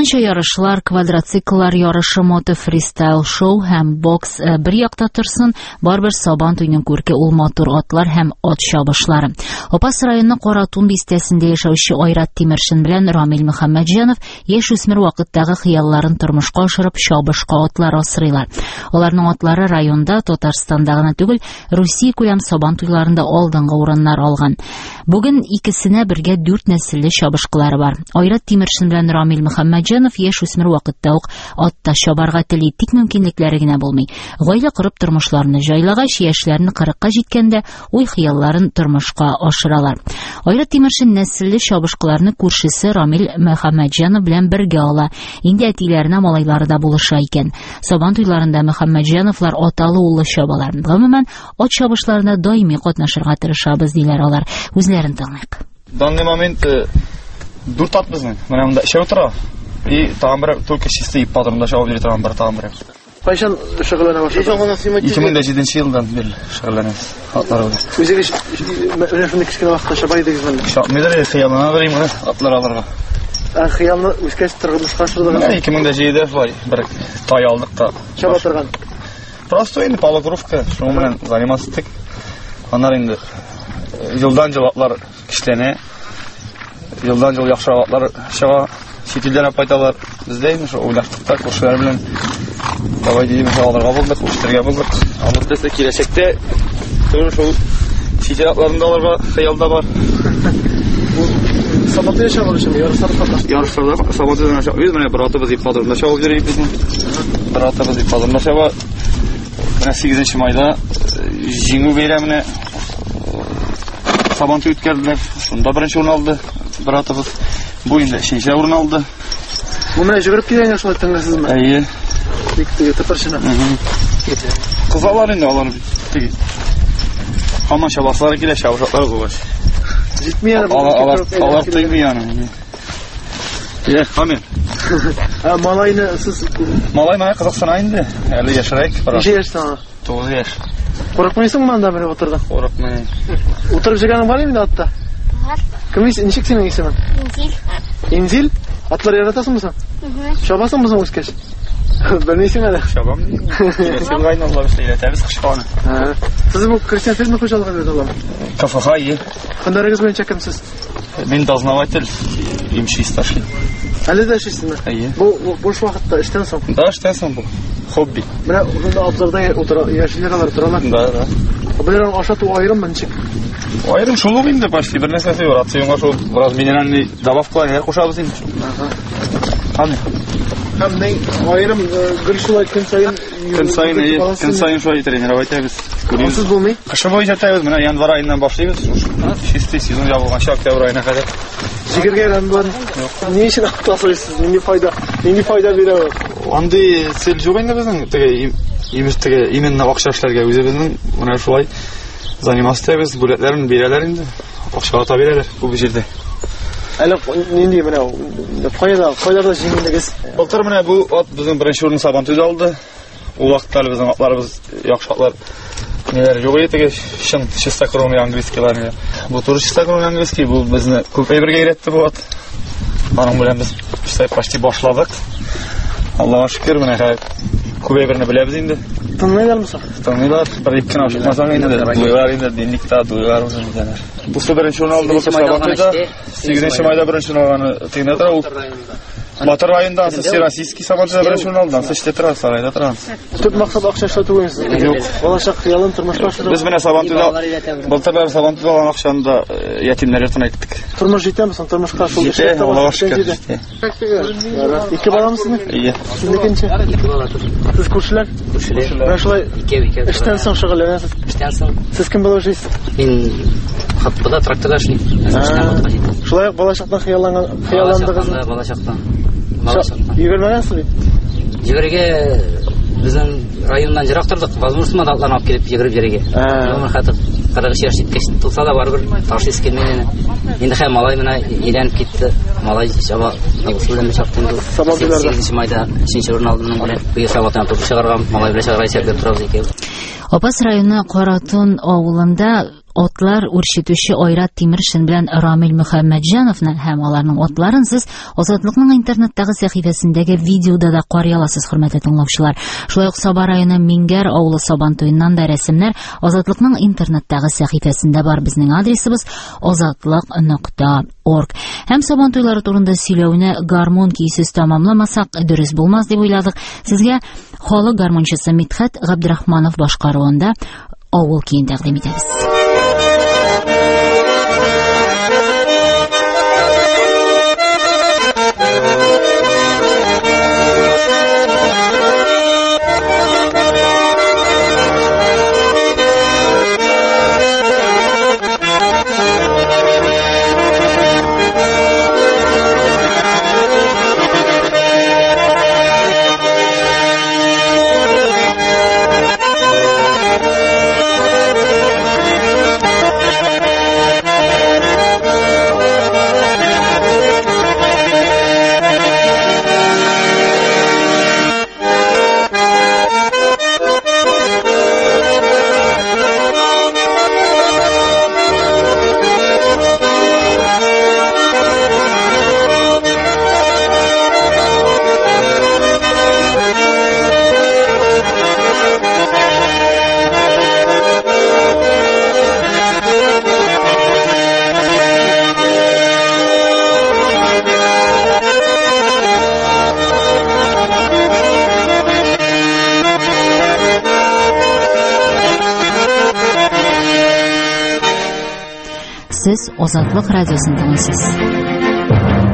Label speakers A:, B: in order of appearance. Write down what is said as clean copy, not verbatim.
A: Заманча ярышлар, квадроцикллар ярышы, мото фристайл шоу һәм бокс бер якта торсын, барбер Сабан туйның күрке ул матур атлар һәм ат чабышлары. Опас районы Каратун бистәсендә яшәүче Айрат Тимершин белән Рамил Мөхәммәтҗанов яшүсмер вакыттагы хыялларын тормышка ашырып чабышка атлар асрыйлар. Аларның атлары районда, Татарстанда гына түгел, Русия күләм Сабан туйларында алдынгы урыннар алган. Бүген икесенә бергә 4 нәселле чабышкылары бар. Айрат Тимершин белән Рамил Мөхәммәтҗанов яшүсмер вакытта ук атта чабарга тели, тик мөмкинлекләре генә булмый. Гаилә корып тормышларны җайлагач, яшьләрне 40-ка җиткәндә уй-хыялларын тормышка ашыралар. Айрат Тимершин нәселле чабышкыларны күршесе Рамил Мөхәммәтҗанов белән бергә ала. Инде әтиләренә малайлары да булыша икән. Сабан туйларында Мөхәммәтҗановлар аталы-уллы чабалар. Гомумән, ат чабышларында даими катнашырга тырышабыз диләр алар. Үзләрен тыңлыйк.
B: В данный момент дүрт ат безнең. Менә монда эшәү тора. И там бер только чистый патронда шау бирә торган бер там бер.
C: Кайчан шөгыльләнә башлады?
B: 2007 елдан бeri шөгыльләнәбез. Атларыбыз.
C: Үзегез шундый кечкенә вакытта чаба идегез менә.
B: Шапмыйдыр, хыялына берим менә атлар алырга.
C: Хыялны үскәч тормышка ашырдыгыз.
B: 2007 бай бер тай алдык та.
C: Чаба торган.
B: Просто инде полукровка, шуның белән заниматься. Аннан инде елдан-ел атлар кишләнә. Елдан-ел яхшы атлар чыга. Читилдән апайталар. Бездә инде уйлаштык та күршеләр белән. Давай дигән алырга булдык, үстергә булдык. Алып дәсә киләчәктә шул читил атларында алырга хыялда бар.
C: Сабатта чабар өчен
B: Ярышларда Сабаттан чабабыз, менә бер атыбыз ипадрында чабып йөрибез безнең. Бер атыбыз ипадрында чаба. Менә 8 майда җиңү бәйрәменә Сабан туй үткәрделәр. Шунда беренче урын алды бер атыбыз. Бу инде 3нче урын алды.
C: Бу менә җигреп килгән яшьләр тыңласызмы?
B: Әйе.
C: Тик тапырчына.
B: Кызлар инде алар бит. Һаман чабаслары килә, чабышлар булгач.
C: Җитмәй
B: алар тыймый аны. Я, хамин.
C: Малайны сез
B: Малай менә Казакстанда инде. Әле яшәрәк.
C: Ничә яшьтә?
B: 9 яшь.
C: Курыкмыйсыңмы монда менә утырды?
B: Курыкмый.
C: Утырып җигәнең бар инде атта? Кем ничек синең исемең?
D: Инзил.
C: Инзил? Атлар яратасыңмы син? Чабасыңмы син үскәч? Белмисең әле.
B: Чабам. Син гайналлар эшләтәбез кышканы.
C: Сез бу крестьян фермер хуҗалыгы бит алам.
B: КФХ.
C: Көннәрегез буенча кемсез?
B: Мин дознаватель, имчи старший.
C: Әле дә эшлисезме?
B: Әйе.
C: Бу буш вакытта эштән соң.
B: Да, эштән соң бу. Хобби.
C: Менә unda атларда утыра, яшьләр алар торалар.
B: Да.
C: Буларның ашату аерым ничек?
B: Аерым шул ук инде почти бер нәрсәсе юк. Рационга шул бераз минеральный добавкалар кушабыз инде. Аны.
C: Һәм аерым гел шулай көн
B: сайын шулай тренировать итәбез.
C: Сез булмый?
B: Кышы буенча итәбез. Менә январь аеннан башлыйбыз. Чистый сезон ябылганча октябрь аена кадәр.
C: Җигергә рәмбар. Ни өчен атласыз? Нинди файда бирә?
B: Андый цел юк инде безнең. Теге именно акча эшләргә үзебезнең менә шулай заниматься итәбез. Бүләкләрен бирәләр инде. Акча ата бирәләр бу җирдә.
C: Әле нинди менә кайда җиңелегез?
B: Былтыр менә бу ат безнең беренче урынны Сабан туйда алды. Ул вакытта безнең атларыбыз яхшы атлар. Неләр юк иде, чын чистокровный английскийлар. Бу туры чистокровный английский, бу безне күп әйбергә өйрәтте бу ат. Аның белән без почти башладык. Аллаһка шөкер, менә күп әйберне беләбез инде.
C: Тыңлыйлармы соң?
B: Тыңлыйлар, бер ике кенә ашыкмасаң инде, дуйлар инде, динлектә дуйлар үзе диләр. Бу беренче урын алды, бу Сабан туйда. 8 майда беренче урын алганы тыйна тора ул. Батыр районында Всероссийский Сабан туйда беренче урын алды, эштә тора, сарайда тора.
C: Төп максат акча эшләтү буенча. Юк, балачак хыялын тормышка ашыру.
B: Без менә Сабан туйда былтыр Сабан туйда алган акчаны ятимнәр йортына иттек.
C: Тормыш җитәме соң тормышка шул
B: эшләтә алган.
C: Ике баламсызмы?
B: Ие.
C: Сезнекенче? Сез күршеләр? Менә шулай эштән соң шөгыльләнәсез.
E: Эштән соң.
C: Сез кем булып эшлисез?
E: Мин хатпыда тракторда эшлим.
C: Шулай ук балачактан хыялландыгыз.
E: Балачактан.
C: Йөгермәгәнсез бит.
E: Йөгергә безнең районнан җирак тордык. Возможно, атларны алып килеп йөгереп йөрергә. Гомер хатып 40 яшь җиткәч тулса да барыбер ташис килмәгән. Инде һәм малай менә өйрәнеп китте. Малай чаба нигезләнеп чыкты инде. 8 майда 3нче урын алдым белән. Бу Сабаттан туп чыгарган малай белән чыгарга исәпләп торабыз икән.
A: Опас районы Каратун авылында Атлар үрчетүче Айрат Тимершин белән Рамил Мөхәммәтҗановны һәм аларның атларын сез Азатлыкның интернеттагы сәхифәсендәге видеода да карый аласыз, хөрмәтле тыңлаучылар. Шулай ук Саба районы Мингәр авылы Сабантуеннан да рәсемнәр Азатлыкның интернеттагы сәхифәсендә бар. Безнең адресыбыз azatlyk.org. Һәм Сабантуйлары турында сөйләүне гармон киесез тамамламасак дөрес булмас дип уйладык. Сезгә халык гармончысы Мидхәт Габдрахманов башкаруында авыл киен тәкъдим итәбез. Сез Азатлык радиосын тыңлыйсыз.